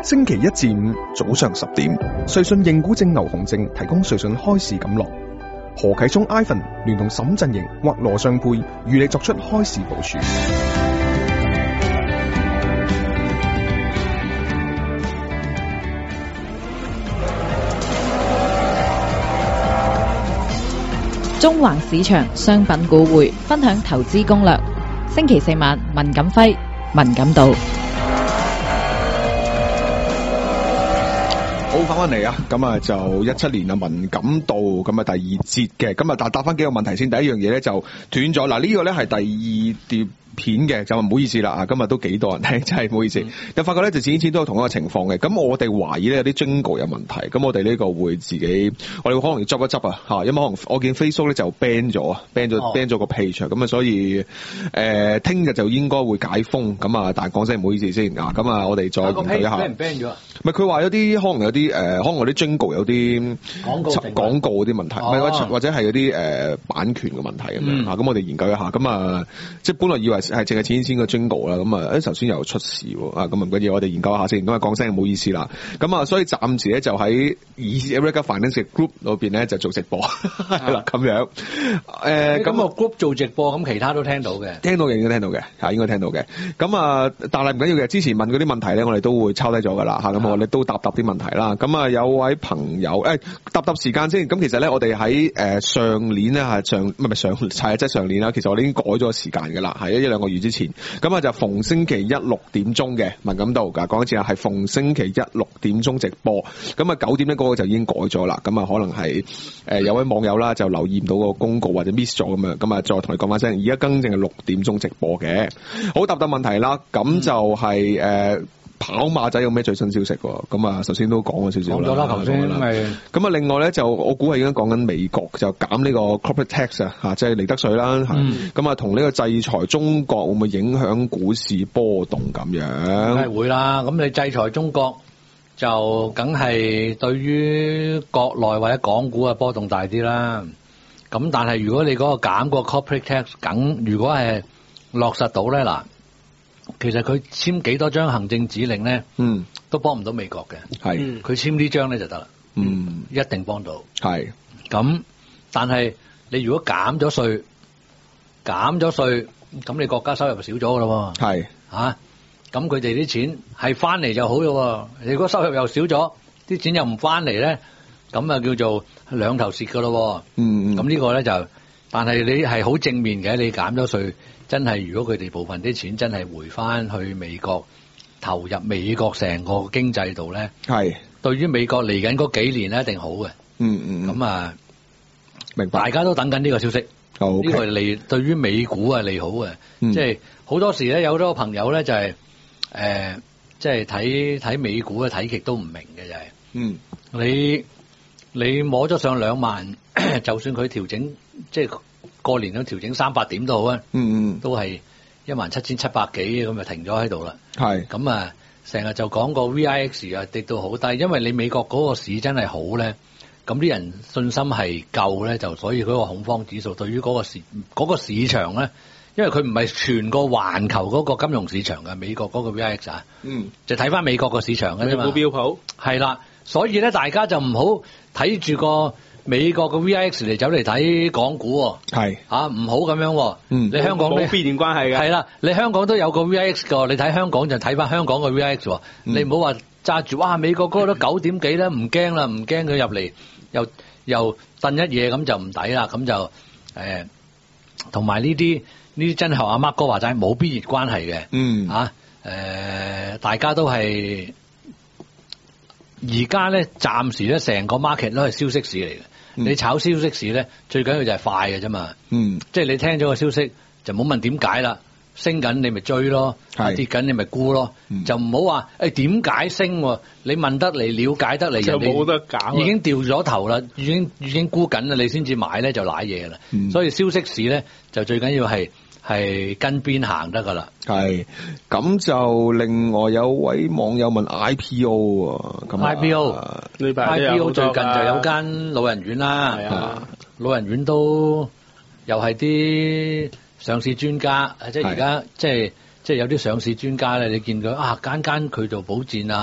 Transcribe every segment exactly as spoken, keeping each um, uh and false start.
星期一至五早上十點，瑞信認股證牛熊證提供瑞信開市錦樂。何啟聰 Ivan 聯同沈振盈或羅尚佩與你作出開市部署。 中環市場商品股匯分享投資攻略。星期四晚，文錦輝、文錦道。 好，翻返嚟啊！咁啊就一七年啊文錦道咁啊第二節嘅，咁啊答答翻幾個問題先。第一樣嘢咧就斷咗，嗱呢個咧係第二碟片嘅，就唔好意思啦啊！今日都幾多人聽，真係唔好意思。又發覺咧就次次都有同一個情況嘅，咁我哋懷疑咧有啲 jingle 有問題，咁我哋呢個會自己，我哋可能要執一執啊嚇，因為可能我見 Facebook 咧就 ban 咗啊 ban 咗 ban 咗個 page，咁啊所以誒聽日就應該會解封，咁啊但係講聲唔好意思先啊，咁啊我哋再研究一下。 俾人 ban 咗啊？ 唔係佢話有啲可能有啲誒、呃，可能有啲 jingle 有啲廣告廣告嗰啲問題，唔、哦、係或者係有啲誒版權嘅問題咁樣嚇，咁、嗯、我哋研究一下，咁啊即係本來以為係淨係錢錢個 jingle 啦，咁啊誒頭先又出事喎，啊咁唔緊要，我哋研究一下先，咁啊講聲唔好意思啦，咁啊所以暫時咧就喺 Erica Finance Group 裏邊咧就做直播係啦咁樣，誒咁個 group 做直播，咁其他都聽到嘅， 聽到嘅應該聽到嘅嚇，應該聽到嘅，咁啊但係唔緊要嘅，之前問嗰啲問題咧，我哋都會抄低咗㗎啦嚇，咁我哋都答答啲問題啦，咁啊有位朋友誒答答時間先，咁其實咧我哋喺誒上年咧係上唔係唔係上係即係上年啦，其實我哋已經改咗時間㗎啦，係一一兩個月之前，咁啊就逢星期一六點鐘嘅文錦道㗎，講一次啊係逢星期一六點鐘直播，咁啊九點咧嗰個就已經改咗啦，咁啊可能係誒有位網友啦就留意唔到個公告或者 miss 咗咁樣，咁啊再同你講翻聲，而家更正係六點鐘直播嘅，好答答問題啦，咁就係、是、誒。呃跑馬仔有咩最新消息喎？咁啊，首先都講咗少少啦。講咗啦，頭先咪。咁啊，另外咧就我估係應該講緊美國就減呢個 corporate tax 啊，嚇，即係利得稅啦。嗯。咁啊，同呢個制裁中國會唔會影響股市波動咁樣？梗係會啦。咁你制裁中國就梗係對於國內或者港股嘅波動大啲啦。咁但係如果你嗰個減個 corporate tax，梗如果係落實到咧嗱。其實佢簽幾多張行政指令咧，嗯，都幫唔到美國嘅，係，佢簽呢張咧就得啦，嗯，一定幫到，係。咁但係你如果減咗稅，減咗稅，咁你國家收入就少咗噶咯，係，吓，咁佢哋啲錢係翻嚟就好咯，你如果收入又少咗，啲錢又唔翻嚟咧，咁啊叫做兩頭蝕噶咯，嗯，咁呢個咧就，但係你係好正面嘅，你減咗稅。真係，如果佢哋部分啲錢真係回翻去美國，投入美國成個經濟度咧，係對於美國嚟緊嗰幾年咧一定好嘅。嗯嗯。咁啊，明白。大家都等緊呢個消息。好。呢個利對於美股係利好嘅。嗯。即係好多時咧，有好多朋友咧就係、是、誒，即係睇睇美股咧睇極都唔明嘅就係、是。嗯。你你摸咗上兩萬，就算佢調整，即係。過年都調整三百點都好啊，嗯嗯，都係一萬七千七百幾咁就停咗喺度啦。係咁啊，成日就講個 V I X 啊跌到好低，因為你美國嗰個市真係好咧，咁啲人信心係夠咧，就所以嗰個恐慌指數對於嗰個市嗰、嗰個市場咧，因為佢唔係全個環球嗰個金融市場嘅，美國嗰個 V I X 啊，嗯，就睇翻美國個市場嘅啫嘛。美股標普係啦，所以咧大家就唔好睇住個。美國嘅 V I X 嚟走嚟睇港股喎，係啊，唔好咁樣，嗯，你香港冇必然關係嘅，係啦，你香港都有個 V I X 㗎，你睇香港就睇翻香港嘅 V I X 喎，嗯，你唔好話揸住，哇，美國嗰個都九點幾咧，唔驚啦，唔驚佢入嚟又又燉一嘢咁就唔抵啦，咁就誒，同埋呢啲呢啲真係阿 Mark 哥話齋冇必然關係嘅，嗯，啊，誒，呃，大家都係而家咧，暫時咧成個 market 都係消息市嚟嘅。嗯、你炒消息市咧，最緊要就係快嘅啫嘛。嗯，即係你聽咗個消息就冇問點解啦，升緊你咪追咯，跌緊你咪沽咯，嗯、就唔好話誒點解升，你問得嚟了解得嚟，就冇得揀，已經掉咗頭啦，已經已經沽緊啦，你先至買咧就瀨嘢啦。嗯、所以消息市咧就最緊要係係跟邊行得噶啦。係咁就另外有位網友問 I P O 啊，咁 I P O I P O 最近就有間老人院啦，係啊，老人院都又係啲上市專家，即係而家即係即係有啲上市專家咧，你見佢啊間間佢做保薦啊，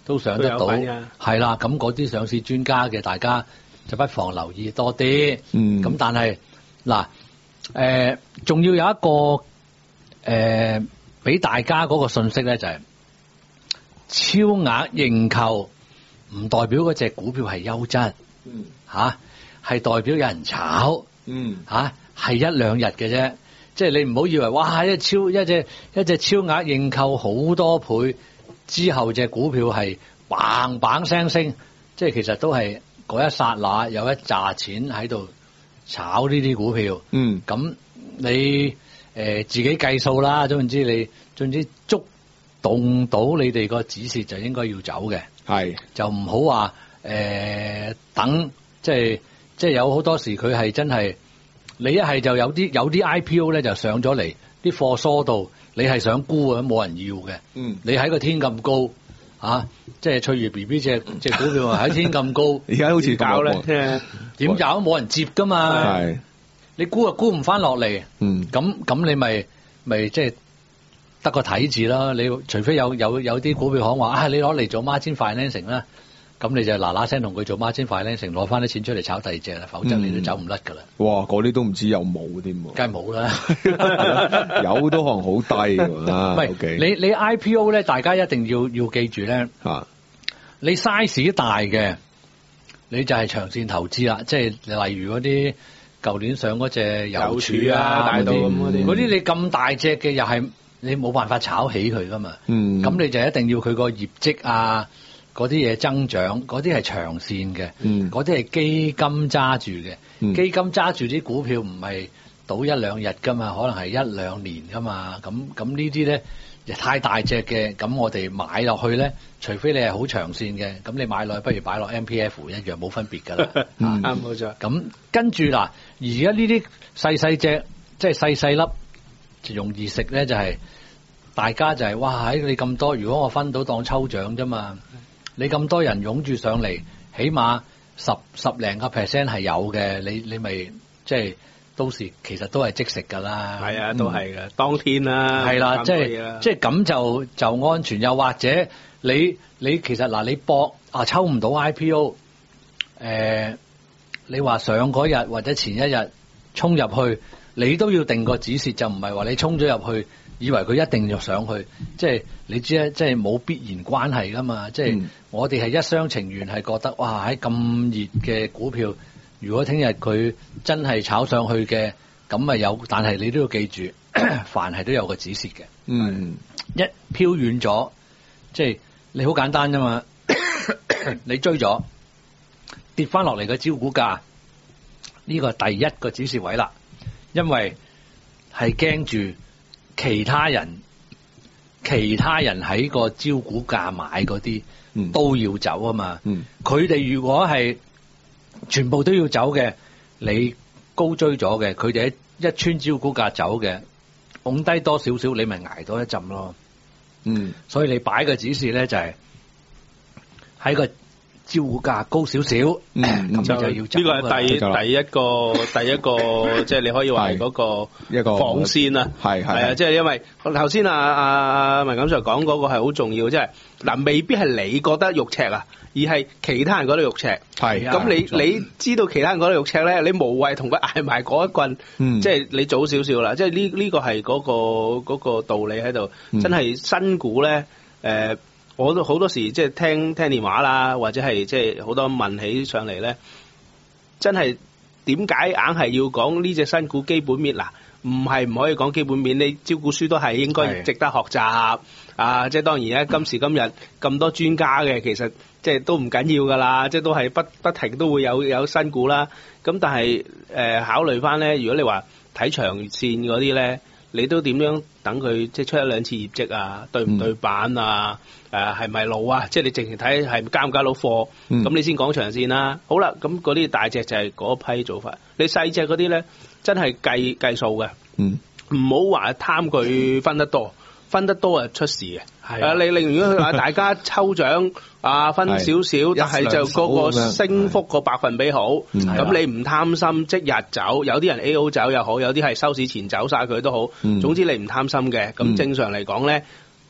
都上得到， 都有份㗎係啦。咁嗰啲上市專家嘅，大家就不妨留意多啲。 嗯， 咁但係嗱，誒仲要有一個誒俾大家嗰個信息咧，就係超額認購唔代表嗰隻股票係優質， 嗯嚇係代表有人炒。 嗯吓係一兩日嘅啫，即係你唔好以為哇一超一隻一隻超額認購好多倍之後隻股票係砰砰聲升，即係其實都係嗰一剎那有一紮錢喺度炒呢啲股票。 嗯， 咁你誒、呃、自己計數啦，總之你總之觸動到你哋個指示就應該要走嘅， 係就唔好話誒等即係。即係有好多時佢係真係，你一係就有啲有啲 I P O 咧就上咗嚟，啲貨疏到，你係想沽啊，冇人要嘅。 嗯， 你喺個天咁高，啊，即係翠如 B B 隻隻股票喺天咁高， 而家好似搞咧， 點搞都冇人接噶嘛。 係你沽啊沽唔翻落嚟， 嗯， 咁咁你咪咪即係得個睇字啦。你除非有有有啲股票行話啊，你攞嚟做 margin financing 啦。咁你就嗱嗱聲同佢做 margin financing，攞翻啲錢出嚟炒第二隻啦，否則你都走唔甩噶啦。 哇！嗰啲都唔知有冇添喎， 梗係冇啦， 有都可能好低喎。 唔係係你你 I P O 咧，大家一定要要記住咧， 嚇你 size 大嘅，你就係長線投資啦。即係例如嗰啲舊年上嗰隻郵儲啊、 大到咁嗰啲， 嗰啲你咁大隻嘅，又係你冇辦法炒起佢噶嘛。 嗯， 咁你就一定要佢個業績啊。嗰啲嘢增長，嗰啲係長線嘅，嗰啲係基金揸住嘅， 嗯、 基金揸住啲股票唔係賭一兩日噶嘛，可能係一兩年噶嘛，咁咁呢啲咧太大隻嘅，咁我哋買落去咧，除非你係好長線嘅，咁你買落去不如擺落 M P F 一樣冇分別噶啦， 啱冇錯。 咁跟住嗱，而家呢啲細細隻，即係細細粒，就容易食咧，就係、是、大家就係、是、哇喺你咁多，如果我分到當抽獎啫嘛。你咁多人湧住上嚟，起碼十十零個 percent 係有嘅，你你咪即係到時其實都係即食噶啦。 係啊，都係嘅，嗯、當天啦。 係啦，即係即係咁就就安全。又或者你你其實嗱，你搏啊抽唔到 I P O，誒、呃，你話上嗰日或者前一日衝入去，你都要定個止蝕，就唔係話你衝咗入去。以為佢一定要上去，即係你知咧，即係冇必然關係噶嘛。即係我哋係一廂情願係覺得，哇！喺咁熱嘅股票，如果聽日佢真係炒上去嘅，咁咪有。但係你都要記住，凡係都有個止蝕嘅。 嗯， 一飄遠咗，即係你好簡單啫嘛。你追咗跌翻落嚟嘅招股價，呢個第一個止蝕位啦，因為係驚住。其他人，其他人喺個招股價買嗰啲、嗯、都要走啊嘛。佢哋、嗯、如果係全部都要走嘅，你高追咗嘅，佢哋一穿招股價走嘅，拱低多少少，你咪捱多一陣咯。嗯，所以你擺個指示咧就係、是、喺個招股價高少少，咁、嗯、就要走。 呢個係第第一個第一個，即係你可以話係嗰個一個防線啊。係係啊，即係因為頭先啊啊啊文錦 Sir 講嗰個係好重要，即係嗱，未必係你覺得肉赤啊，而係其他人覺得肉赤。係咁你你知道其他人覺得肉赤咧，你無謂同佢挨埋嗰一棍，嗯、即係你早少少啦。即係呢呢個係嗰、嗰個嗰、嗰個道理喺度，嗯、真係新股咧誒。呃我都好多時即係聽聽電話啦，或者係即係好多問起上嚟咧，真係點解硬係要講呢隻新股基本面嗱？唔係唔可以講基本面，你招股書都係應該值得學習啊！即係當然咧，今時今日咁多專家嘅，其實即係都唔緊要噶啦，即係都係不不停都會有有新股啦。咁但係誒、呃、考慮翻咧，如果你話睇長線嗰啲咧。你都點樣等佢即係出一兩次業績啊？對唔對版啊？誒係咪路啊？即係你淨係睇係加唔加到貨，咁、嗯、你先講長線啦、啊。好啦，咁嗰啲大隻就係嗰批做法。你細隻嗰啲咧，真係計計數嘅。嗯，唔好話貪佢分得多，分得多啊出事嘅。係啊，你例如如果佢話大家抽獎啊分少少，但係就嗰個升幅個百分比好，咁你唔貪心即日走，有啲人 A O 走又好，有啲係收市前走晒佢都好。總之你唔貪心嘅，咁正常嚟講咧，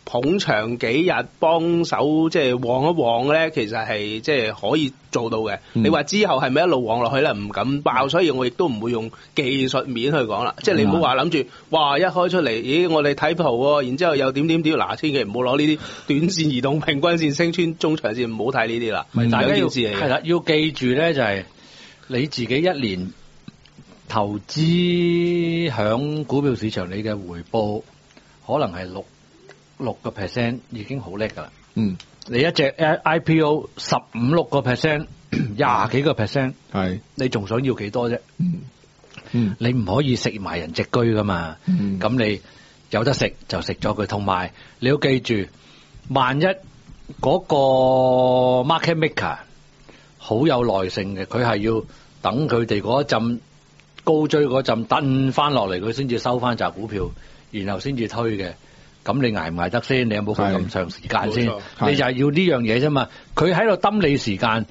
捧場幾日幫手即係旺一旺咧，其實係即係可以做到嘅。嗯、你話之後係咪一路旺落去咧？唔敢爆，所以我亦都唔會用技術面去講啦。即係你唔好話諗住，哇！一開出嚟，咦？我哋睇圖喎，然之後又點點點，嗱，千祈唔好攞呢啲短線移動、平均線升穿中長線，唔好睇呢啲啦。 大家要係啦，要記住咧，就係你自己一年投資響股票市場，你嘅回報可能係六六個 percent 已經好叻噶啦。嗯，你一隻 I P O 十五六個 percent， 廿幾個 percent， 係你仲想要幾多啫？嗯嗯，你唔可以食埋人隻居噶嘛。嗯，咁你有得食就食咗佢，同埋你要記住，萬一嗰個 market maker 好有耐性嘅，佢係要等佢哋嗰一陣高追嗰陣蹬翻落嚟，佢先至收翻紮股票，然後先至推嘅。咁你捱唔捱得先？你有冇佢咁長時間先？你就係要呢樣嘢啫嘛。佢喺度抌你時間，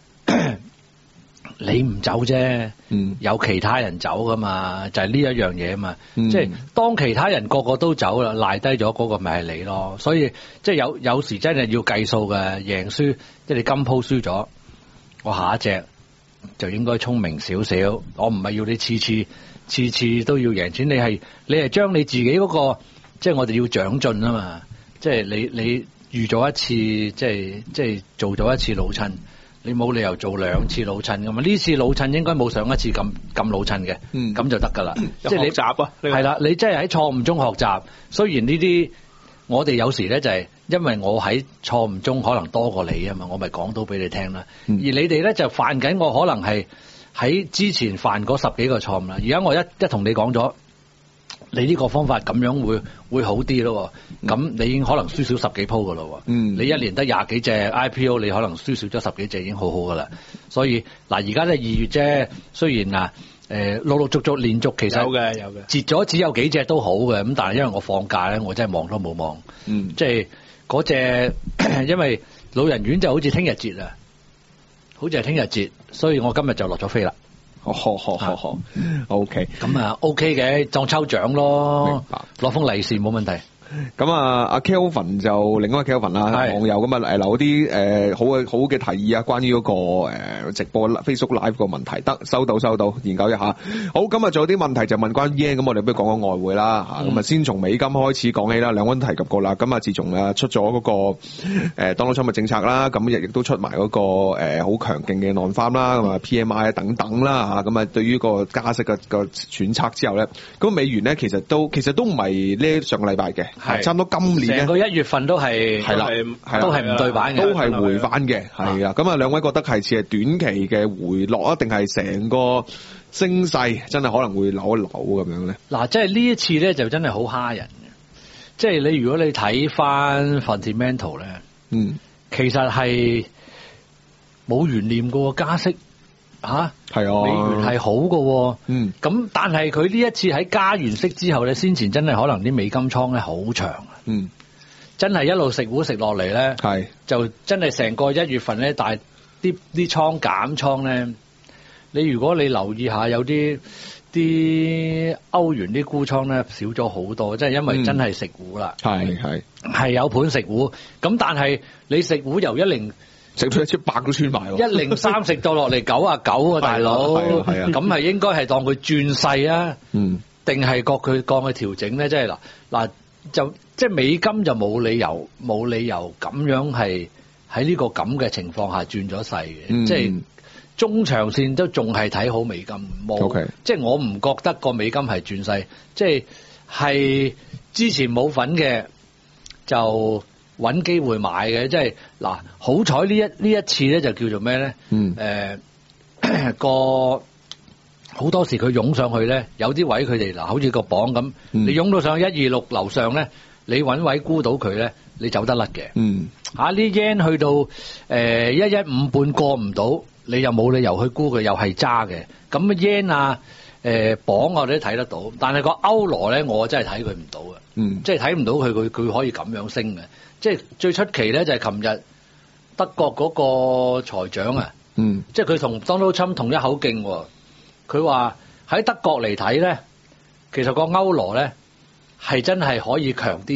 你唔走啫。嗯，有其他人走噶嘛，就係、是、呢一樣嘢啊嘛。嗯、即係當其他人個個都走啦，賴低咗嗰個咪係你咯。所以即係有有時真係要計數嘅，贏輸即係你今鋪輸咗，我下一隻就應該聰明少少。我唔係要你次次次次都要贏錢，你係你係將你自己嗰、嗰個。即係我哋要長進啊嘛！即係你你預咗一次，即係即係做咗一次老襯，你冇理由做兩次老襯噶嘛？呢次老襯應該冇上一次咁咁老襯嘅，咁、嗯、就得噶啦。即係你學習啊， 係啦，你真係喺錯誤中學習。雖然呢啲我哋有時咧就係因為我喺錯誤中可能多過你啊嘛，我咪講到俾你聽啦。嗯、而你哋咧就犯緊我可能係喺之前犯嗰十幾個錯誤啦。而家我一一同你講咗。你呢個方法咁樣會會好啲咯，咁你已經可能輸少十幾鋪噶咯。嗯，你一年得廿幾隻 I P O， 你可能輸少咗十幾隻已經好好噶啦。所以嗱，而家咧二月啫，雖然嗱誒陸陸續續連續其實有嘅有嘅截咗只有幾隻都好嘅，咁但係因為我放假咧，我真係望都冇望。嗯，即係嗰隻，因為老人院就好似聽日截啊，好似係聽日截，所以我今日就落咗飛啦。 哦，好好好好 ，OK， 咁啊 OK 嘅，當抽獎咯，攞封利是冇問題。 咁啊，阿 Kelvin 就另外一個 Kelvin 啦，網友咁啊，誒留啲誒好嘅好嘅提議啊，關於嗰個誒直播 Facebook Live 個問題，得收到收到，研究一下。好，咁啊，仲有啲問題就問關於 yen，咁我哋不如講講外匯啦嚇。咁啊、嗯，先從美金開始講起啦，兩位提及過啦。咁啊，自從啊出咗嗰個誒 Donald Trump 嘅政策啦，咁亦亦都出埋嗰個誒好強勁嘅 non-farm 啦，咁啊 P M I 啊等等啦嚇。咁啊，對於個加息嘅個揣測之後咧，咁美元咧其實都其實都唔係呢上個禮拜嘅。係差唔多今年成個一月份都係係啦，都係唔對版嘅， 都係回翻嘅，係啊。咁啊，兩位覺得係似係短期嘅回落啊，定係成個升勢真係可能會扭一扭咁樣咧？嗱， 即係呢一次咧，就真係好蝦人嘅。即係你如果你睇翻 fundamental 咧，嗯，其實係冇懸念嘅加息。吓，係啊，美元係好嘅，嗯，咁但係佢呢一次喺加完息之後咧，先前真係可能啲美金倉咧好長啊，嗯，真係一路食糊食落嚟咧，係就真係成個一月份咧，但係啲啲倉減倉咧，你如果你留意下有啲啲歐元啲沽倉咧少咗好多，即係因為真係食糊啦，係係係有盤食糊，咁但係你食糊由一零。 食到一千百都穿埋喎， 一零三食到落嚟九啊九啊，大佬，咁係應該係當佢轉勢啊，嗯，定係覺佢降佢調整咧？即係嗱嗱，就即係美金就冇理由冇理由咁樣係喺呢個咁嘅情況下轉咗勢嘅，嗯、即係中長線都仲係睇好美金，冇，okay. 即係我唔覺得個美金係轉勢，即係係之前冇份嘅就。搵機會買嘅，即係嗱，好彩呢一呢一次咧就叫做咩咧？嗯，誒、呃、個好多時佢湧上去咧，有啲位佢哋嗱，好似個榜咁，嗯、你湧到上一二六樓上咧，你搵位沽到佢咧，你走得甩嘅。嗯，嚇呢 yen 去到誒一一五半過唔到，你又冇理由去沽佢，又係揸嘅。咁 yen 啊，誒、呃、榜我哋都睇得到，但係個歐羅咧，我真係睇佢唔到嘅。嗯，即係睇唔到佢佢佢可以咁樣升嘅。即係最出奇咧，就係琴日德國嗰個財長啊，嗯，即係佢同 Donald Trump 同一口徑，佢話喺德國嚟睇咧，其實個歐羅咧係真係可以強啲嘅，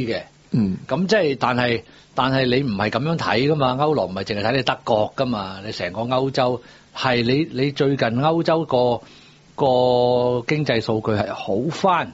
嗯，咁即係但係但係你唔係咁樣睇噶嘛，歐羅唔係淨係睇你德國噶嘛，你成個歐洲係你你最近歐洲個個經濟數據係好翻，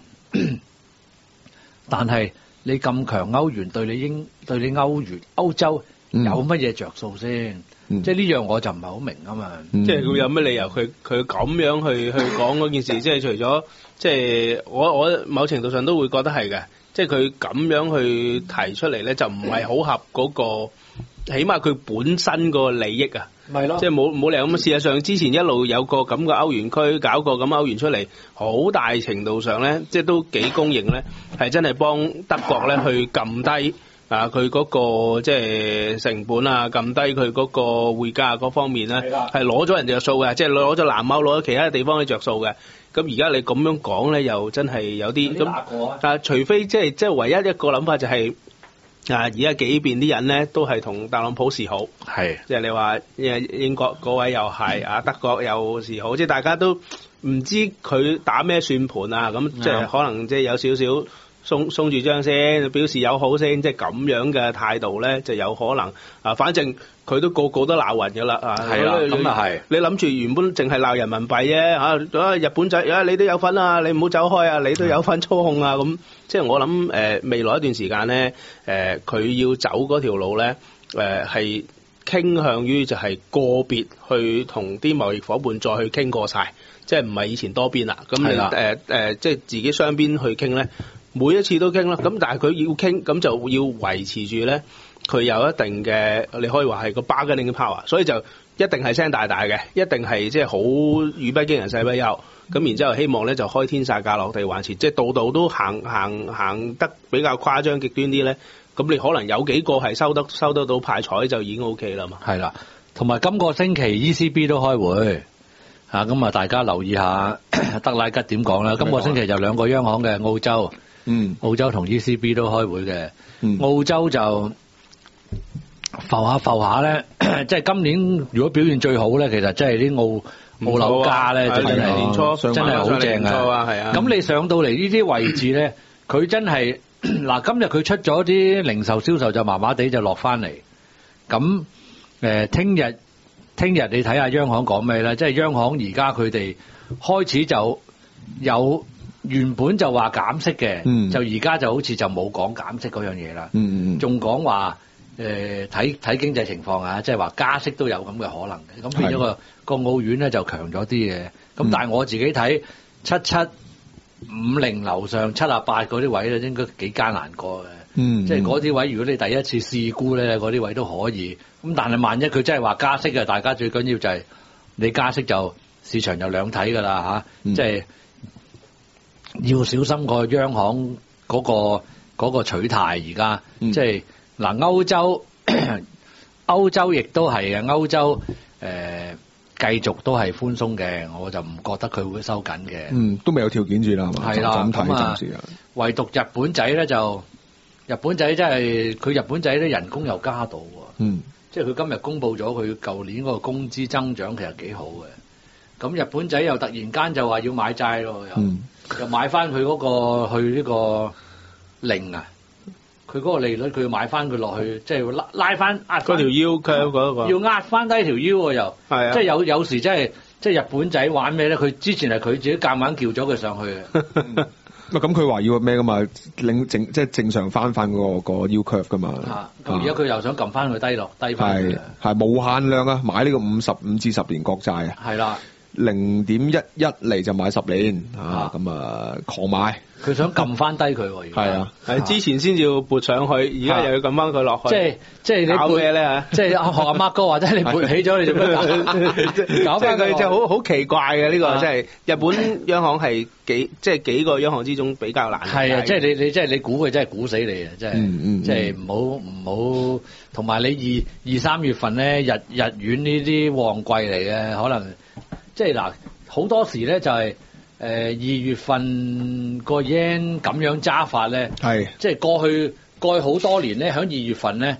但係你咁強歐元對你英對你歐元歐洲有乜嘢着數先？嗯、即係呢樣我就唔係好明啊嘛。 嗯、即係佢有乜理由佢佢咁樣去去講嗰件事？即係除咗即係我我某程度上都會覺得係嘅。即係佢咁樣去提出嚟咧，就唔係好合嗰、嗰個，起碼佢本身個利益啊。 係咯， 即係冇冇理由咁。事實上之前一路有個咁嘅歐元區搞個咁歐元出嚟，好大程度上咧，即係都幾公認咧，係真係幫德國咧去撳低啊佢嗰個即係成本啊，撳低佢嗰個匯價嗰方面咧，係攞咗人哋嘅數嘅，即係攞咗南歐攞咗其他地方嘅着數嘅。咁而家你咁樣講咧，又真係有啲咁。但係除非即係即係唯一一個諗法就係、是、啊，而家幾邊啲人咧都係同特朗普示好，係即係你話英國嗰位又係啊，德國又示好，即係大家都唔知佢打咩算盤啊，咁即係可能即係有少少鬆鬆住張先，表示友好先，即係咁樣嘅態度咧，就有可能啊，反正。佢都個個都鬧暈㗎啦，啊， 係啦，咁啊係。 你諗住原本淨係鬧人民幣啫，嚇，啊日本仔，啊你都有份啊，你唔好走開啊，你都有份操控啊，咁即係我諗誒、呃、未來一段時間咧，誒、呃、佢要走嗰條路咧，誒、呃、係傾向於就係個別去同啲貿易夥伴再去傾過晒，即係唔係以前多邊啦，咁你誒誒即係自己雙邊去傾咧，每一次都傾啦，咁但係佢要傾，咁就要維持住咧。佢有一定嘅，你可以話係個 bargaining power，所以就一定係聲大大嘅，一定係即係好語不驚人世不休。咁然之後希望咧就開天殺價落地還錢，即係度度都行行行得比較誇張極端啲咧。咁你可能有幾個係收得收得到派彩就已經 OK 啦嘛。 係啦，同埋今個星期 E C B 都開會嚇，咁啊大家留意下德拉吉點講啦。今個星期就兩個央行嘅澳洲，嗯，澳洲同 E C B 都開會嘅，嗯，澳洲就。浮下浮下咧，即係今年如果表現最好咧，其實即係啲澳澳樓價咧，真係年初真係好正啊！係啊，咁你上到嚟呢啲位置咧，佢真係嗱，今日佢出咗啲零售銷售就麻麻地就落翻嚟。咁誒，聽日聽日你睇下央行講咩咧？即係央行而家佢哋開始就有原本就話減息嘅，嗯、就而家就好似就冇講減息嗰樣嘢啦。嗯嗯，仲講話。誒睇睇經濟情況啊，即係話加息都有咁嘅可能嘅，咁變咗個個澳元咧就強咗啲嘅。咁、嗯、但係我自己睇七七五零樓上七啊八嗰啲位咧，應該幾艱難過嘅。嗯，即係嗰啲位，如果你第一次試沽咧，嗰啲位都可以。咁但係萬一佢真係話加息嘅，大家最緊要就係你加息就市場有兩睇㗎啦嚇，即、啊、係、嗯就是、要小心個央行嗰、嗰個嗰個取態而家，即係。嗱，歐洲歐洲亦都係嘅，歐洲誒、呃、繼續都係寬鬆嘅，我就唔覺得佢會收緊嘅。嗯，都未有條件住啦，係嘛？係啦，咁啊，唯獨日本仔咧就，日本仔真係佢日本仔咧人工又加到喎。嗯，即係佢今日公布咗佢舊年嗰個工資增長其實幾好嘅。咁日本仔又突然間就話要買債咯，又、嗯、又買翻佢嗰個去呢個零啊。佢嗰個利率，佢要買翻佢落去，即係拉拉翻壓嗰條腰，佢嗰個要壓翻低條腰喎，又係啊！即係有有時真係，即係日本仔玩咩咧？佢之前係佢自己夾硬叫咗佢上去嘅。咁佢話要咩噶嘛？領正即係正常翻翻嗰個個 U curve 噶嘛。咁而家佢又想撳翻佢低落低翻。係係無限量啊！買呢個五十五至十年國債啊。係啦。零點一一嚟就買十年啊！咁啊狂買，佢想撳翻低佢喎。係啊，係之前先要撥上去，而家又要撳翻佢落去。即係即係你搞咩咧嚇？即係學阿 Mark 哥話，即係你撥起咗，你做咩搞翻佢？就好好奇怪嘅呢個，即係日本央行係幾即係幾個央行之中比較難。係啊，即係你你即係你估佢真係估死你啊！即係即係唔好唔好，同埋你二二三月份咧日日元呢啲旺季嚟嘅，可能。即係嗱，好多時咧就係誒二月份個 yen 咁樣揸法咧，係即係過去過去好多年咧，喺二月份咧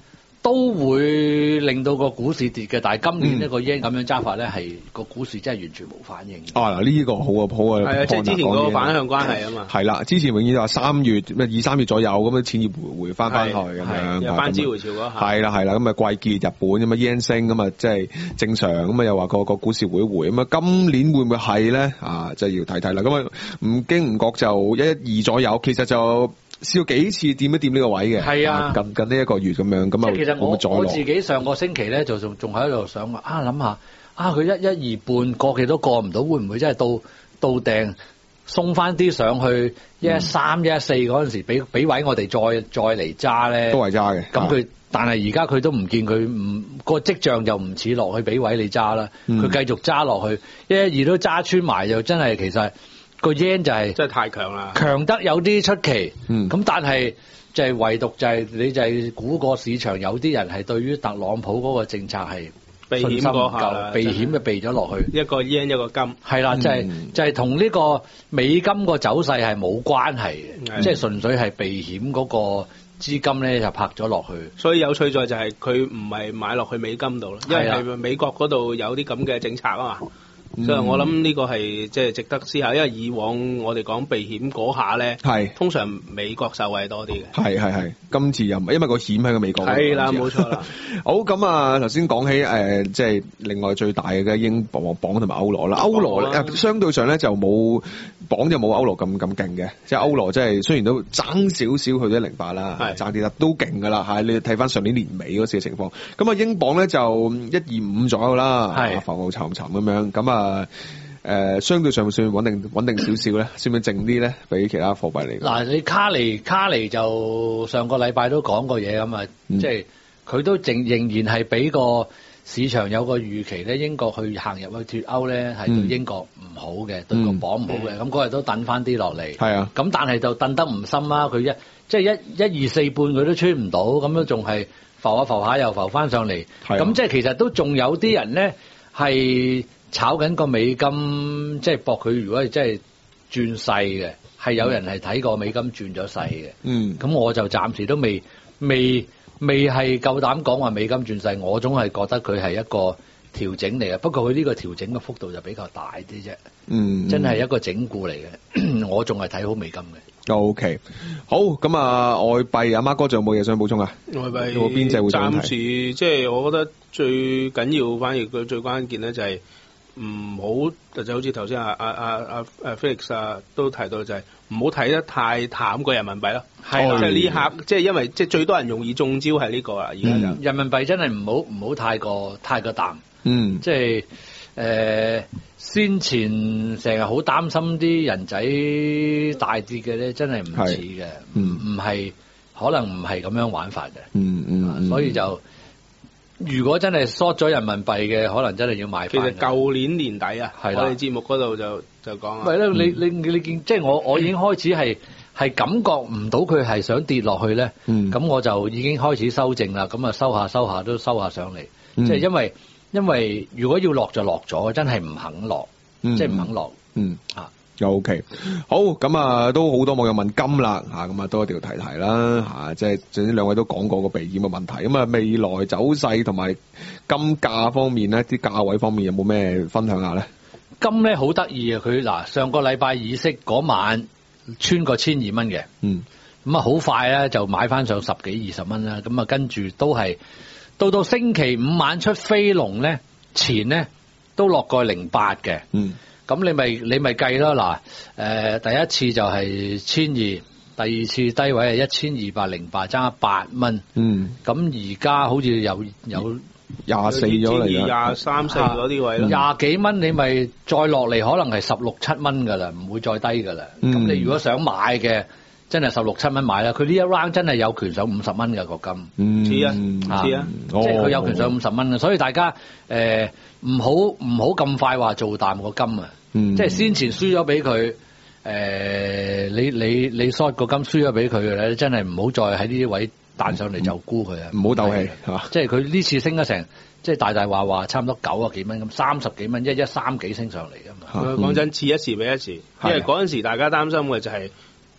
都會令到個股市跌嘅，但係今年呢個 yen 咁樣揸法咧，係個股市真係完全冇反應。 啊嗱，呢個好啊好啊， 係啊，即係之前嗰個反向關係啊嘛。 係啦，之前永遠話三月咩二三月左右咁樣錢要回回翻翻去咁樣， 又翻支回潮嗰下。 係啦係啦，咁啊季結日本咁啊 yen 升咁啊，即係正常咁啊，又話個個股市會回咁啊，今年會唔會係咧啊？即係要睇睇啦。咁啊唔經唔覺就一一二左右，其實就。試過幾次掂一掂呢個位嘅， 係啊， 近近呢一個月咁樣，咁啊， 其實我會會我自己上個星期咧就仲仲喺度想話啊，諗下啊，佢一一二半過期都過唔到，會唔會真係到到訂送翻啲上去一一三一一四嗰陣時，俾俾位我哋再再嚟揸咧， 都係揸嘅。 咁佢，但係而家佢都唔見佢唔個跡象又唔似落去俾位你揸啦，佢繼續揸落去，一一二都揸穿埋，又真係其實。個 yen 就係真係太強啦， 強得有啲出奇。 嗯， 咁但係就係唯獨就係你就係估個市場有啲人係對於特朗普嗰個政策係避險嗰下， 避險就避咗落去。 一個 yen 一個金， 係啦，就係、是、就係同呢個美金個走勢係冇關係嘅，即係純粹係避險嗰個資金咧就拍咗落去。 所以有趣在就係佢唔係買落去美金度咯，因為係美國嗰度有啲咁嘅政策啊嘛。所以我諗呢個係即係值得思考，因為以往我哋講避險嗰下咧，係通常美國受惠多啲嘅。 係係係，今次又唔係，因為個險喺個美國。 係啦，冇錯啦。 好咁啊，頭先講起誒、呃，即係另外最大嘅英鎊鎊同埋歐羅啦。歐羅咧、呃，相對上咧就冇鎊就冇歐羅咁咁勁嘅，即係歐羅即係雖然都爭少少去咗零八啦，爭啲啦，都勁噶啦嚇。你睇翻上年年尾嗰時嘅情況，咁啊英鎊咧就一二五左右啦，係浮浮沉沉咁樣，咁啊。誒、呃，相對上算穩定穩定少少咧，算唔算靜啲咧？比其他貨幣嚟講， 嗱，你卡尼卡尼就上個禮拜都講過嘢咁啊，即係佢都仍仍然係俾個市場有個預期咧，英國去行入去脫歐咧，係對英國唔好嘅，對個鎊唔好嘅，咁嗰日都等翻啲落嚟。係啊，咁但係就等得唔深啦，佢一即係一一二四半佢都穿唔到，咁都仲係浮下浮下又浮翻上嚟。咁即係其實都仲有啲人咧係。炒緊個美金，即係搏佢如果係真係轉勢嘅，係有人係睇過美金轉咗勢嘅。嗯，咁我就暫時都未未未係夠膽講話美金轉勢，我總係覺得佢係一個調整嚟嘅。不過佢呢個調整嘅幅度就比較大啲啫。嗯，真係一個整固嚟嘅，我仲係睇好美金嘅。 O K，好，咁啊，外幣阿孖哥仲有冇嘢想補充啊？ 外幣有冇邊隻會暫時即係我覺得最緊要，反而佢最關鍵咧就係。唔好，就好似頭先阿阿阿阿阿 Felix 啊都提到就係唔好睇得太淡個人民幣咯，係啦，即係呢刻，即係因為即係最多人容易中招係呢個啦，而家就人民幣真係唔好唔好太過太過淡，嗯，即係誒先前成日好擔心啲人仔大跌嘅咧，真係唔似嘅，唔唔係可能唔係咁樣玩法嘅，嗯嗯，所以就。如果真係 short 咗人民幣嘅，可能真係要買翻。 其實舊年年底啊，我哋節目嗰度就就講啊。 係啦，你你你你見，即係我我已經開始係係感覺唔到佢係想跌落去咧。嗯。咁我就已經開始修正啦。咁啊，收下收下都收下上嚟。嗯。即係因為因為如果要落就落咗，真係唔肯落，即係唔肯落。嗯。啊。 O K，好，咁啊，都好多網友問金啦，吓咁啊，都一定要提提啦，吓，即係總之兩位都講過個避險嘅問題，咁啊，未來走勢同埋金價方面咧，啲價位方面有冇咩分享下咧？ 金咧好得意啊，佢嗱上個禮拜議息嗰晚穿過千二蚊嘅，嗯，咁啊好快咧就買翻上十幾二十蚊啦，咁啊跟住都係到到星期五晚出飛龍咧前咧都落過零八嘅，嗯。咁你咪你咪計啦嗱，誒、呃、第一次就係千二，第二次低位係一千二百零八，爭八蚊。嗯，咁而家好似有有廿四咗嚟啦， 廿三四嗰啲位啦， 廿幾蚊你咪再落嚟，可能係十六七蚊噶啦，唔會再低噶啦。咁、嗯、你如果想買嘅，真係十六七蚊買啦。佢呢一 round 真係有權上五十蚊嘅個金， 嗯，似啊，似啊， 即係佢有權上五十蚊嘅，所以大家誒唔好唔好咁快話做淡個金啊。嗯、即係先前輸咗俾佢，誒、呃，你你你 short 個金輸咗俾佢嘅咧，真係唔好再喺呢啲位彈上嚟就沽佢啊！ 唔好鬥氣係嘛？ 即係佢呢次升咗成，即係大大話話差唔多九啊幾蚊咁，三十幾蚊，一一三幾升上嚟㗎嘛。 講真，次一時比一時，因為嗰陣時大家擔心嘅就係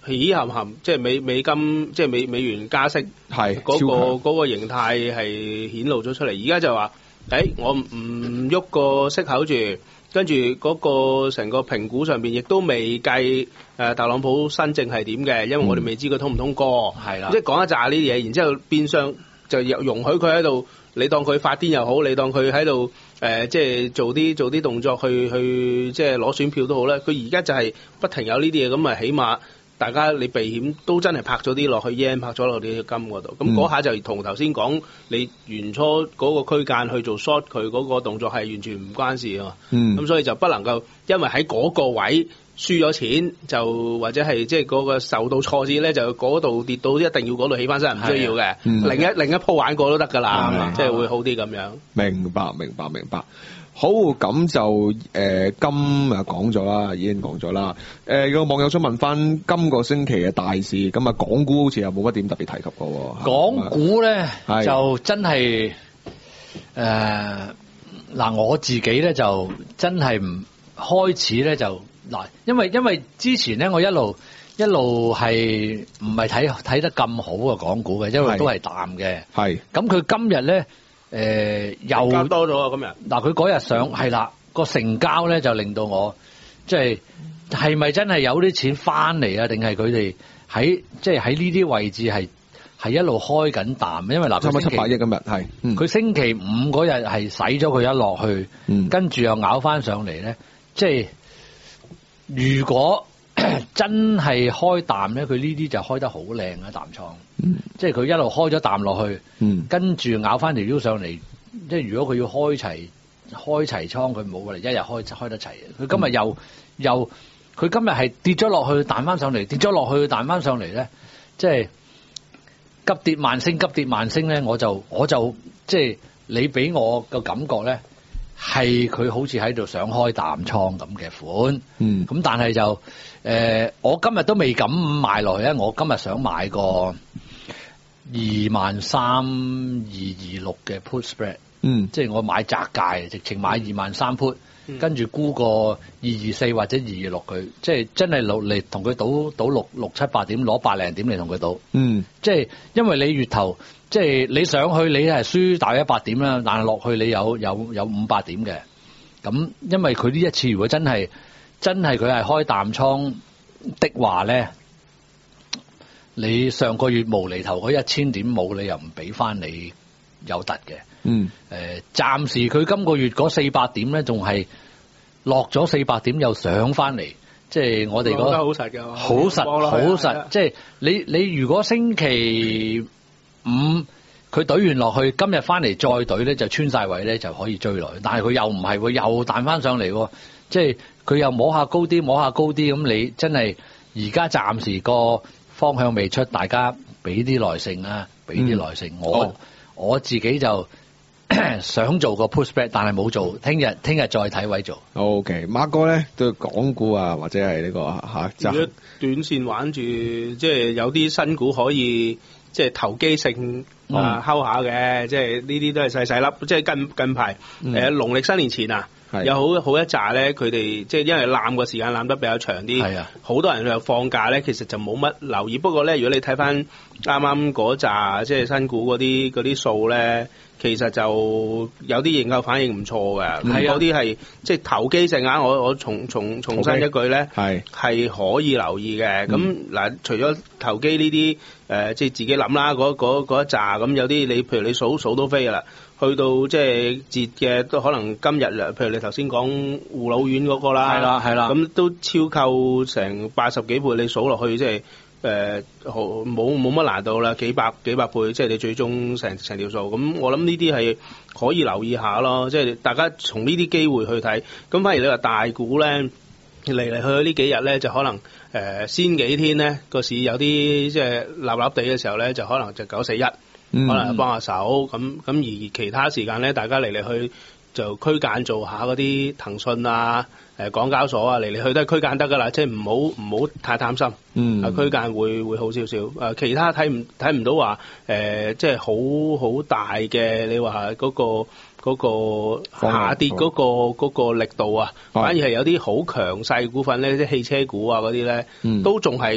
起含含，即係美美金，即係美美元加息， 係嗰、嗰個嗰、嗰個形態係顯露咗出嚟。而家就話，誒、欸，我唔喐個息口住，跟住嗰個成個評估上邊亦都未計誒特朗普新政係點嘅，因為我哋未知佢通唔通過，係、嗯、啦，即係講一紮呢啲嘢，然之後變相就容許佢喺度，你當佢發癲又好，你當佢喺度。誒、呃，即係做啲做啲動作去去，即係攞選票都好咧。佢而家就係不停有呢啲嘢，咁啊，起碼大家你避險都真係拍咗啲落去 yen， 拍咗落啲金嗰度。咁嗰下就同頭先講你原初嗰個區間去做 short 佢嗰個動作係完全唔關事啊。嗯，咁所以就不能夠因為喺嗰個位輸咗錢，就或者係即係嗰個受到挫折咧，就嗰度跌到一定要嗰度起翻身，唔需要嘅、嗯。另一另一鋪玩過都得㗎啦，即係會好啲咁樣。明白，明白，明白。好，咁就誒、呃、今日講咗啦，已經講咗啦。誒、呃、有個網友想問翻今個星期嘅大事，咁啊港股好似又冇乜點特別提及過。 港股咧就真係誒嗱，我自己咧就真係唔開始咧就嗱，因為因為之前咧我一路一路係唔係睇睇得咁好嘅港股嘅，因為都係淡嘅。係咁佢今日咧。誒、呃，又多咗啊！今日嗱，佢嗰日上係啦，個成交咧就令到我即係係咪真係有啲錢翻嚟啊？定係佢哋喺即係喺呢啲位置係係一路開緊淡？因為嗱， 差唔多七百億今日係， 佢、嗯、星期五嗰日係使咗佢一落去，嗯、跟住又咬翻上嚟咧。即係如果真係開淡咧，佢呢啲就開得好靚啊！淡倉。嗯、即係佢一路開咗啖落去，嗯、跟住咬翻條腰上嚟。即係如果佢要開齊開齊倉，佢冇嚟一日開開得齊。佢今日又、嗯、又，佢今日係跌咗落去彈翻上嚟，跌咗落去彈翻上嚟咧。即係急跌慢升，急跌慢升咧，我就我就即係你俾我個感覺咧，係佢好似喺度想開淡倉咁嘅款。嗯，咁但係就誒、呃，我今日都未敢買落去咧。我今日想買個二萬三二二六嘅 put spread，嗯，即係我買窄界，直情買二萬三 put，跟住沽個二二四或者二二六佢，即係真係落嚟同佢賭賭六六七八點，攞百零點嚟同佢賭，嗯，即係因為你月頭即係你上去你係輸大約一百點啦，但係落去你有有有五百點嘅，咁因為佢呢一次如果真係真係佢係開淡倉的話咧。你上個月無厘頭嗰一千點冇，你又唔俾翻你有突嘅。嗯。誒、呃，暫時佢今個月嗰四百點咧，仲係落咗四百點又上翻嚟，即係我哋嗰、那個好實嘅，好實好實。即係你你如果星期五佢懟完落去，今日翻嚟再懟咧，就穿晒位咧就可以追落去。但係佢又唔係喎，又彈翻上嚟，即係佢又摸下高啲，摸下高啲，咁你真係而家暫時個方向未出，大家俾啲耐性啊，俾啲耐性。嗯、我、哦、我自己就想做個 push back， 但係冇做。聽日聽日再睇位做。OK， 馬哥咧對港股啊，或者係呢、這個吓，就、啊、 短線玩住，即係有啲新股可以即係投機性啊，睺下嘅。即係呢啲都係細細粒。即係近近排誒農曆新年前啊。有好好一紮咧，佢哋即係因為攬個時間攬得比較長啲，係啊，好多人又放假咧，其實就冇乜留意。不過咧，如果你睇翻啱啱嗰紮即係新股嗰啲嗰啲數咧，其實就有啲認購反應唔錯嘅。係有啲係即係投機性啊！我我重重重申一句咧，係係可以留意嘅。咁、嗯、嗱，除咗投機呢啲誒，即係自己諗啦，嗰嗰嗰一紮咁有啲你譬如你數數都飛噶啦。去到即係節嘅都可能今日譬如你頭先講護老院嗰個啦，係啦係啦，咁都超購成八十幾倍，你數落去即係誒冇冇乜難度啦，幾百幾百倍，即係你最終成成條數。咁我諗呢啲係可以留意下咯，即係大家從呢啲機會去睇。咁反而你話大股咧嚟嚟去去呢幾日咧，就可能誒、呃、先幾天咧個市有啲即係立立地嘅時候咧，就可能就九四一。可能幫下手咁咁，而其他時間咧，大家嚟嚟去就區間做下嗰啲騰訊啊、誒港交所啊，嚟嚟去都係區間得噶啦，即係唔好唔好太貪心。嗯，啊區間會會好少少。誒其他睇唔睇唔到話誒，即係好好大嘅。你話嗰個嗰個下跌嗰個嗰個力度啊，反而係有啲好強勢股份咧，即係汽車股啊嗰啲咧，都仲係強。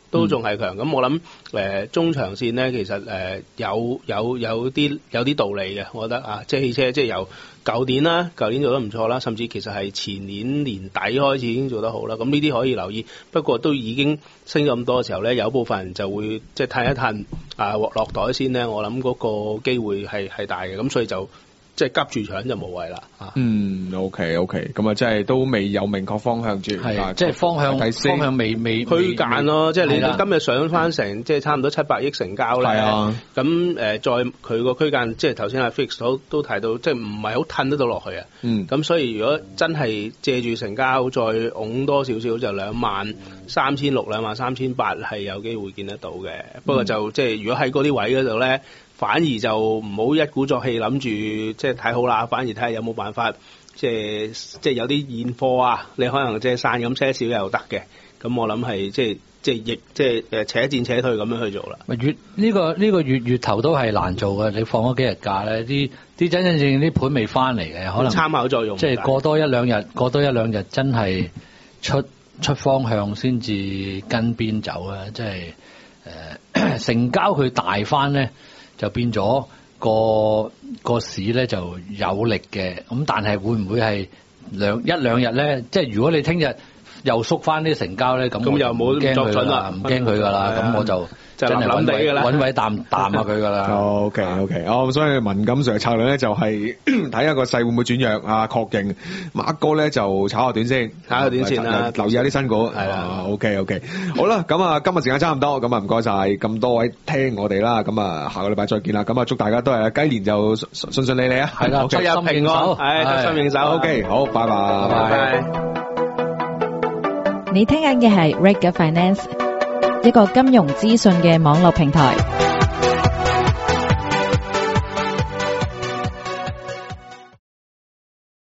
都仲係強。咁、嗯、我諗誒、呃、中長線咧，其實誒、呃、有有有啲有啲道理嘅，我覺得啊，即係汽車即係由舊年啦，舊年做得唔錯啦，甚至其實係前年年底開始已經做得好啦。咁呢啲可以留意，不過都已經升咗咁多嘅時候咧，有部分人就會即係褪一褪啊落袋先咧。我諗嗰個機會係係大嘅，咁所以就。即係急住搶就無謂啦， 嗯 ，OK OK，咁啊，即係都未有明確方向住， 係即係方向方向未未區間咯，即係你今日上翻成即係差唔多七百億成交咧，咁誒、呃、再佢個區間，即係頭先阿 Fix 都都提到，即係唔係好褪得到落去啊，嗯，咁所以如果真係借住成交再拱多少少，就兩萬三千六、兩萬三千八係有機會見得到嘅，嗯、不過就即係如果喺嗰啲位嗰度咧。反而就唔好一鼓作氣諗住即係睇好啦，反而睇下有冇辦法即係即係有啲現貨啊，你可能即係散咁些少又得嘅。咁我諗係即係即係逆即係誒且戰且退咁樣去做啦。 月呢、呢個呢、呢個月月頭都係難做嘅，你放咗幾日假咧，啲啲真真正正啲盤未翻嚟嘅，可能參考作用。 即係過多一兩日，過多一兩日真係出出方向先至跟邊走啊！即係誒、呃、成交佢大翻咧。就變咗個個市咧就有力嘅，咁但係會唔會係兩一兩日咧？即係如果你聽日又縮翻啲成交咧，咁咁又冇驚佢啦，唔驚佢噶啦，咁我就真係揾位揾位淡淡下佢噶啦。 OK OK，哦，所以文錦 Sir 嘅策略咧就係睇下個勢會唔會轉弱啊，確認馬哥咧就炒下短先， 炒下短線啦， 留意下啲新股係啦。OK OK，好啦，咁啊今日時間差唔多，咁啊唔該晒咁多位聽我哋啦，咁啊下個禮拜再見啦，咁啊祝大家都係雞年就順順利利啊， 係啦，出入平安， 係得心應手。 OK，好，拜拜，拜拜。 你聽緊嘅係 Reg Finance，一個金融資訊嘅網絡平台。